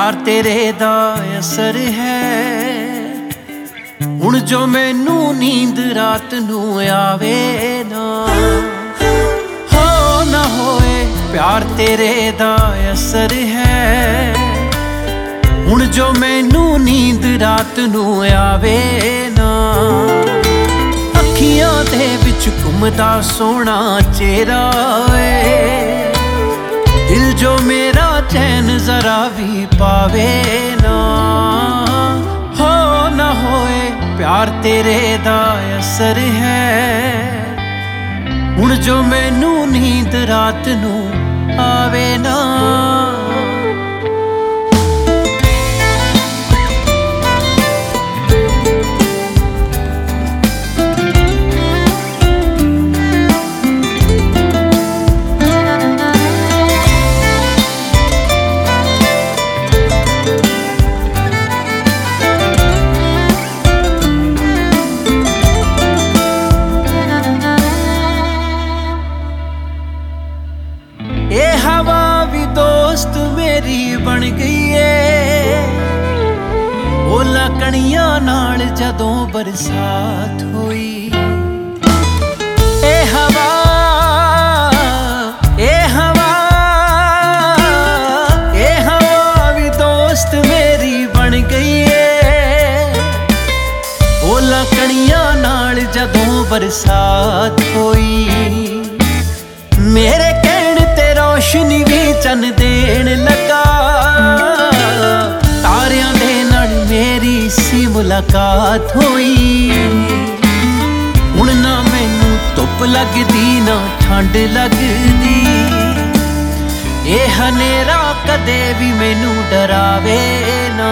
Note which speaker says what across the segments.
Speaker 1: प्यार तेरे दा असर है। हुण जो मैनू नींद रात नू आवे ना होए, प्यार तेरे दा असर है। हुण जो मैनू नींद रात नू आवे ना, अखियां दे विच घुमदा सोहना चेहरा वे, दिल जो मेरा चैन जरा भी पावे ना होए, प्यार तेरे दा असर है। हुण जो मैनू नींद रात नू आवे ना। ये हवा भी दोस्त मेरी बन गई है, ओला कणियां नाल जदों बरसात होई। ए हवा भी दोस्त मेरी बन गई है, ओला कणियां नाल जदों बरसात होई। मेरे रोशनी भी चन देन लगा, तारियां दे नाल मेरी सी मुलाकात होई। हुण ना मैनू धुप लगदी ना ठंड लगदी, ये हनेरा कदे भी मैनू डरावे ना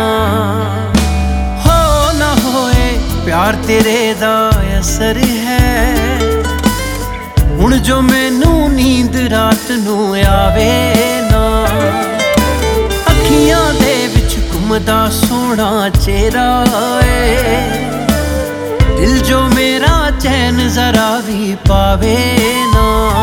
Speaker 1: होए, प्यार तेरे दा असर है। हुण जो मैनू नींद रात नू आवे ना, अखियां दे विच घुमदा सोहना चेहरा वे, दिल जो मेरा चैन जरा भी पावे ना।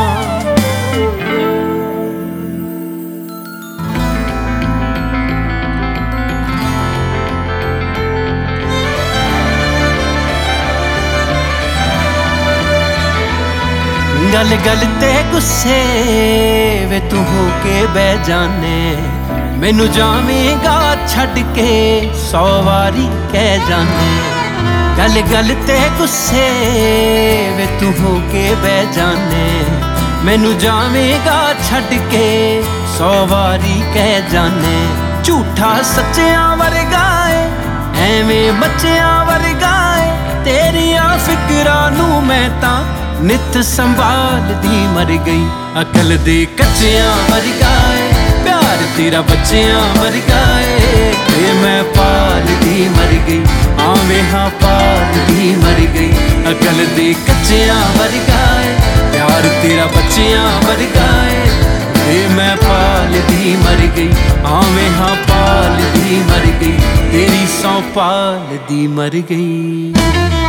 Speaker 1: गल गल ते गुस्से वे तू हो के बह जाने, मैनू जावेगा छड़ के 100 वारी कह जाने। गल गल ते गुस्से वे तू हो के बह जाने, मैनू जावेगा छड़ के 100 वारी कह जाने। झूठा सच्चियां वर्गा है, एवें बच्चियां वर्गा है, तेरियां फिकरां नू मैं तां नित संभालदी मर गई। अकल दे कच्चियां वर्गा है, प्यार तेरा बच्चियां वर्गा है, ते मैं पालदी मर गई। आवे हाँ पालदी मर गई। अकल दे कच्चियां वर्गा है, प्यार तेरा बच्चियां वर्गा है, ते मैं पालदी मर गई। आवे हाँ पालदी मर गई, तेरी सौ पालदी मर गई।